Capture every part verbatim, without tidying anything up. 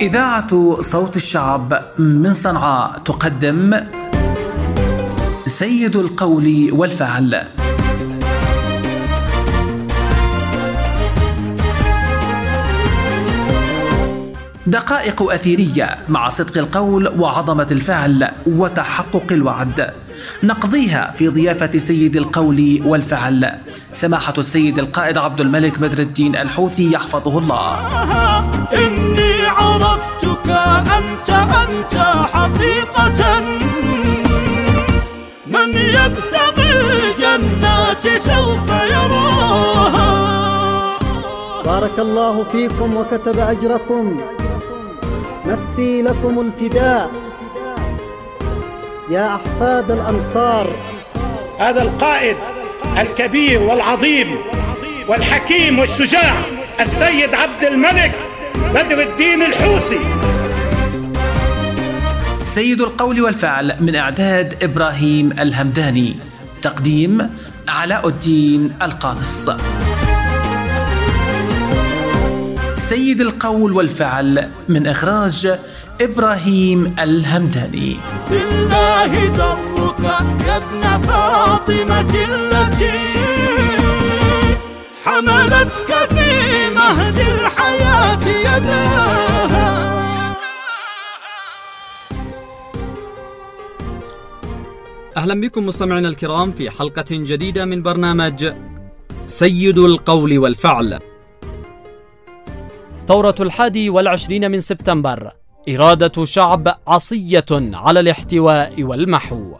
إذاعة صوت الشعب من صنعاء تقدم سيد القول والفعل. دقائق أثيرية مع صدق القول وعظمة الفعل وتحقق الوعد، نقضيها في ضيافة سيد القول والفعل سماحة السيد القائد عبد الملك بدر الدين الحوثي يحفظه الله. إني عرفتك أنت أنت حقيقة، من يبتغي الجنات سوف يراها. بارك الله فيكم وكتب أجركم، نفسي لكم الفداء يا أحفاد الأنصار. هذا القائد الكبير والعظيم والحكيم والشجاع السيد عبد الملك بدر الدين الحوثي. سيد القول والفعل من إعداد إبراهيم الهمداني، تقديم علاء الدين القانص. سيد القول والفعل من إخراج إبراهيم الهمداني. بالله درك يا ابن فاطمة التي حملتك في مهد الحياة يداها. أهلا بكم مستمعينا الكرام في حلقة جديدة من برنامج سيد القول والفعل. ثورة الحادي والعشرين من سبتمبر إرادة شعب عصية على الاحتواء والمحو.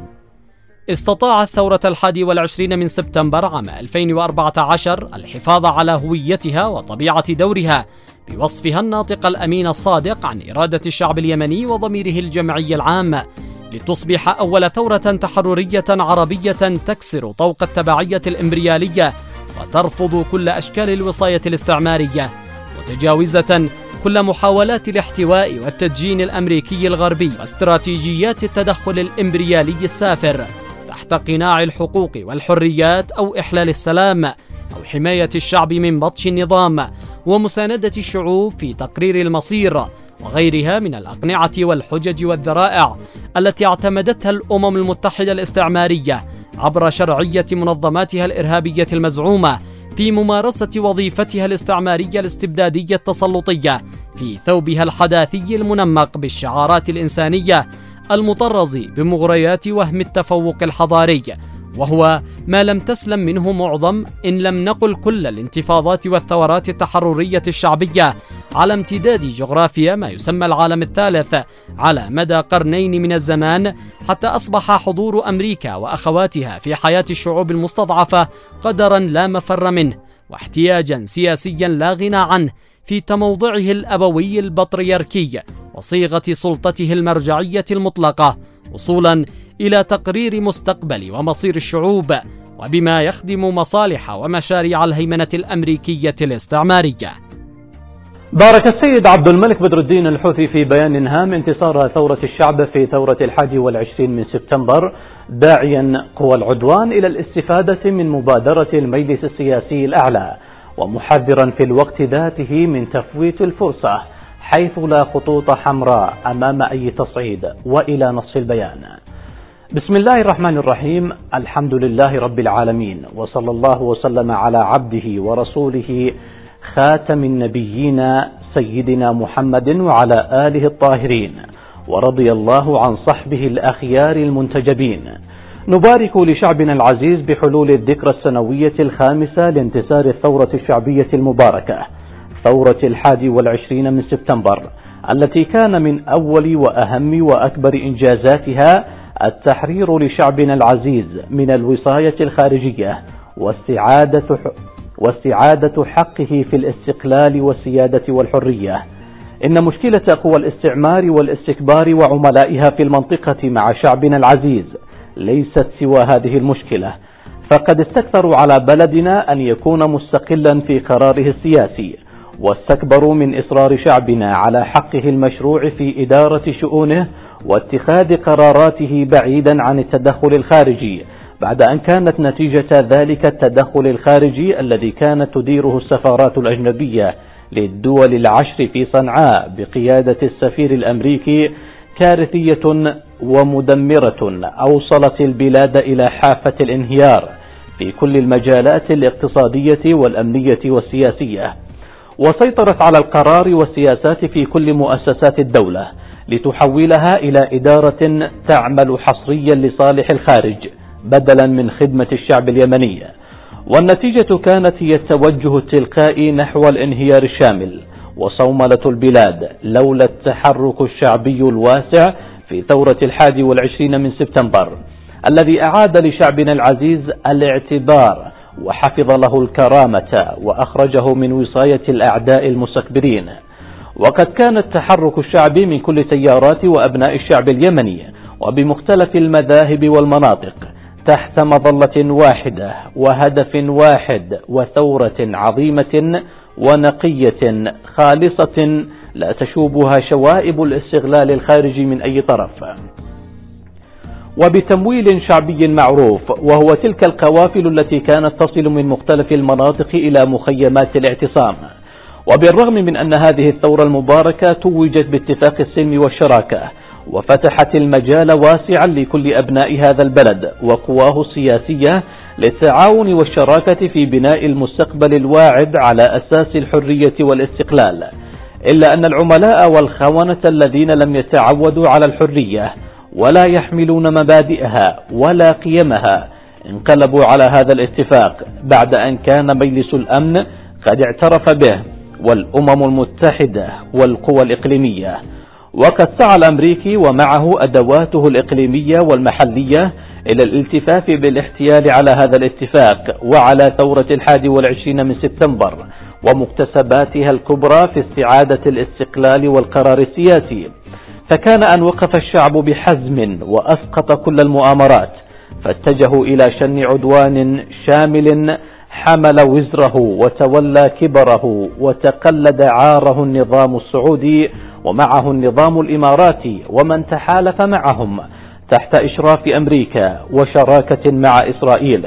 استطاعت ثورة الحادي والعشرين من سبتمبر عام ألفين وأربعة عشر الحفاظ على هويتها وطبيعة دورها بوصفها الناطق الأمين الصادق عن إرادة الشعب اليمني وضميره الجمعي العام، لتصبح أول ثورة تحررية عربية تكسر طوق التبعية الإمبريالية وترفض كل أشكال الوصاية الاستعمارية، متجاوزة كل محاولات الاحتواء والتدجين الأمريكي الغربي واستراتيجيات التدخل الإمبريالي السافر، تحت قناع الحقوق والحريات أو إحلال السلام أو حماية الشعب من بطش النظام ومساندة الشعوب في تقرير المصير، وغيرها من الأقنعة والحجج والذرائع التي اعتمدتها الأمم المتحدة الاستعمارية عبر شرعية منظماتها الإرهابية المزعومة في ممارسة وظيفتها الاستعمارية الاستبدادية التسلطية في ثوبها الحداثي المنمق بالشعارات الإنسانية المطرز بمغريات وهم التفوق الحضاري، وهو ما لم تسلم منه معظم إن لم نقل كل الانتفاضات والثورات التحررية الشعبية على امتداد جغرافيا ما يسمى العالم الثالث على مدى قرنين من الزمان، حتى أصبح حضور أمريكا وأخواتها في حياة الشعوب المستضعفة قدرا لا مفر منه واحتياجا سياسيا لا غنى عنه في تموضعه الأبوي البطريركي وصيغة سلطته المرجعية المطلقة، وصولا إلى تقرير مستقبل ومصير الشعوب وبما يخدم مصالح ومشاريع الهيمنة الأمريكية الاستعمارية. بارك السيد عبد الملك بدر الدين الحوثي في بيان هام انتصار ثورة الشعب في ثورة الحادي والعشرين من سبتمبر، داعيا قوى العدوان إلى الاستفادة من مبادرة المجلس السياسي الأعلى، ومحذرا في الوقت ذاته من تفويت الفرصة حيث لا خطوط حمراء أمام أي تصعيد. وإلى نص البيان. بسم الله الرحمن الرحيم، الحمد لله رب العالمين، وصلى الله وسلم على عبده ورسوله خاتم النبيين سيدنا محمد وعلى آله الطاهرين، ورضي الله عن صحبه الأخيار المنتجبين. نبارك لشعبنا العزيز بحلول الذكرى السنوية الخامسة لانتصار الثورة الشعبية المباركة، ثورة الحادي والعشرين من سبتمبر، التي كان من أول وأهم وأكبر إنجازاتها التحرير لشعبنا العزيز من الوصاية الخارجية واستعادة واستعادة حقه في الاستقلال والسيادة والحرية. إن مشكلة قوى الاستعمار والاستكبار وعملائها في المنطقة مع شعبنا العزيز ليست سوى هذه المشكلة، فقد استكثروا على بلدنا أن يكون مستقلا في قراره السياسي، واستكبروا من إصرار شعبنا على حقه المشروع في إدارة شؤونه واتخاذ قراراته بعيدا عن التدخل الخارجي، بعد أن كانت نتيجة ذلك التدخل الخارجي الذي كانت تديره السفارات الأجنبية للدول العشر في صنعاء بقيادة السفير الأمريكي كارثية ومدمرة أوصلت البلاد إلى حافة الانهيار في كل المجالات الاقتصادية والأمنية والسياسية، وسيطرت على القرار والسياسات في كل مؤسسات الدولة لتحولها إلى إدارة تعمل حصريا لصالح الخارج بدلا من خدمة الشعب اليمني. والنتيجة كانت هي التوجه التلقائي نحو الانهيار الشامل وصوملة البلاد لولا التحرك الشعبي الواسع في ثورة الحادي والعشرين من سبتمبر الذي أعاد لشعبنا العزيز الاعتبار وحفظ له الكرامة وأخرجه من وصاية الأعداء المستكبرين. وقد كان التحرك الشعبي من كل تيارات وأبناء الشعب اليمني وبمختلف المذاهب والمناطق تحت مظلة واحدة وهدف واحد وثورة عظيمة ونقية خالصة لا تشوبها شوائب الاستغلال الخارجي من أي طرف، وبتمويل شعبي معروف، وهو تلك القوافل التي كانت تصل من مختلف المناطق إلى مخيمات الاعتصام. وبالرغم من أن هذه الثورة المباركة توجت باتفاق السلم والشراكة وفتحت المجال واسعا لكل أبناء هذا البلد وقواه السياسية للتعاون والشراكة في بناء المستقبل الواعد على أساس الحرية والاستقلال، إلا أن العملاء والخونة الذين لم يتعودوا على الحرية ولا يحملون مبادئها ولا قيمها انقلبوا على هذا الاتفاق بعد أن كان مجلس الأمن قد اعترف به والأمم المتحدة والقوى الإقليمية. وقد سعى الأمريكي ومعه أدواته الإقليمية والمحلية إلى الالتفاف بالاحتيال على هذا الاتفاق وعلى ثورة الحادي والعشرين من سبتمبر ومكتسباتها الكبرى في استعادة الاستقلال والقرار السياسي. فكان أن وقف الشعب بحزم وأسقط كل المؤامرات، فاتجهوا إلى شن عدوان شامل حمل وزره وتولى كبره وتقلد عاره النظام السعودي ومعه النظام الإماراتي ومن تحالف معهم تحت إشراف أمريكا وشراكة مع إسرائيل.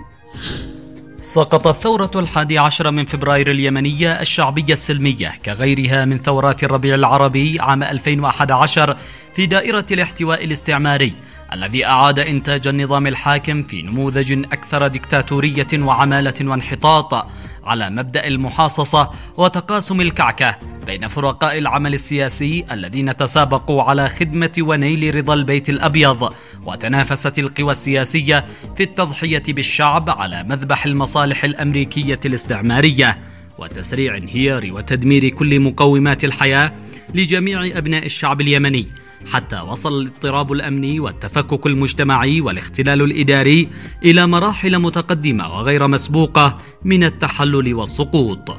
سقطت ثورة الحادي عشر من فبراير اليمنية الشعبية السلمية كغيرها من ثورات الربيع العربي عام ألفين وأحد عشر في دائرة الاحتواء الاستعماري الذي أعاد إنتاج النظام الحاكم في نموذج أكثر ديكتاتورية وعمالة وانحطاط على مبدأ المحاصصة وتقاسم الكعكة بين فرقاء العمل السياسي الذين تسابقوا على خدمة ونيل رضا البيت الأبيض، وتنافست القوى السياسية في التضحية بالشعب على مذبح المصالح الأمريكية الاستعمارية وتسريع انهيار وتدمير كل مقومات الحياة لجميع أبناء الشعب اليمني، حتى وصل الاضطراب الأمني والتفكك المجتمعي والاختلال الإداري إلى مراحل متقدمة وغير مسبوقة من التحلل والسقوط.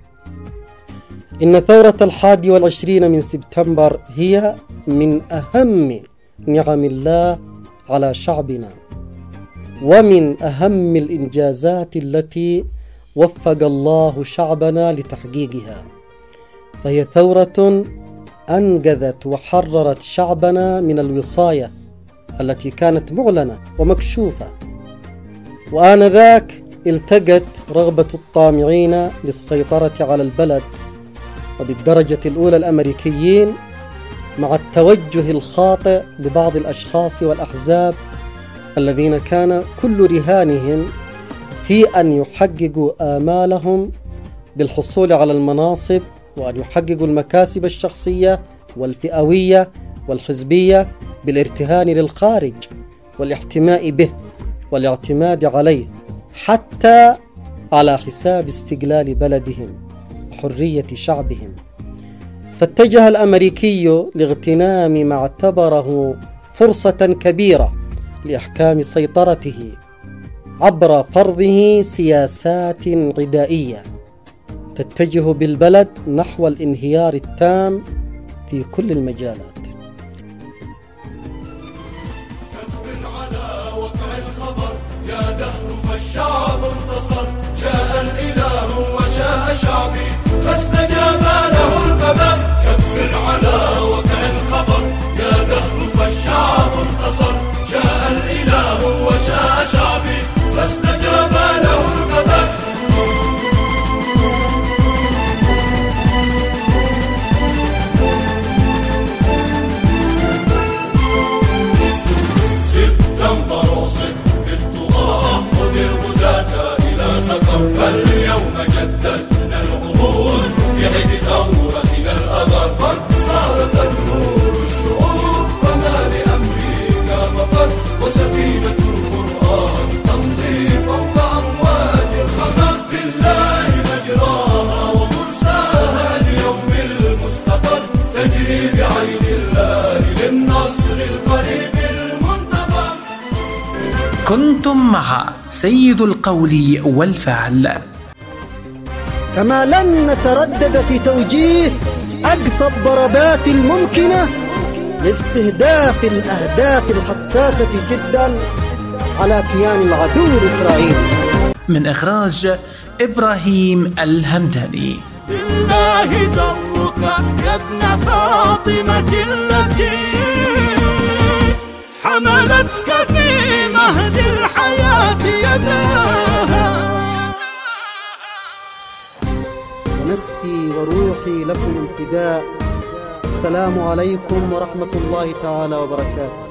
إن ثورة الحادي والعشرين من سبتمبر هي من أهم نعم الله على شعبنا ومن أهم الإنجازات التي وفق الله شعبنا لتحقيقها، فهي ثورة أنقذت وحررت شعبنا من الوصاية التي كانت معلنة ومكشوفة، وآنذاك التقت رغبة الطامعين للسيطرة على البلد وبالدرجة الأولى الأمريكيين مع التوجه الخاطئ لبعض الأشخاص والأحزاب الذين كان كل رهانهم في أن يحققوا آمالهم بالحصول على المناصب وأن يحققوا المكاسب الشخصية والفئوية والحزبية بالارتهان للخارج والاحتماء به والاعتماد عليه حتى على حساب استقلال بلدهم وحرية شعبهم. فاتجه الأمريكي لاغتنام ما اعتبره فرصة كبيرة لإحكام سيطرته عبر فرضه سياسات عدائية تتجه بالبلد نحو الانهيار التام في كل المجالات. كبر على وقع الخبر يا دهر فالشعب انتصر، جاء الإله وشاء شعبي فاستجاب له القمر. كبر على وقع الخبر يا دهر فالشعب انتصر، جاء الإله وشاء شعبي فاستجاب له القمر. أنتم مع سيد القول والفعل. كما لن نتردد في توجيه أقصى الضربات الممكنة لاستهداف الأهداف الحساسة جدا على كيان العدو الإسرائيلي. من إخراج إبراهيم الهمداني. بالله درك يا ابن فاطمة التي حملتك في مهد الحياة يداها. نفسي وروحي لكم الفداء. السلام عليكم ورحمة الله تعالى وبركاته.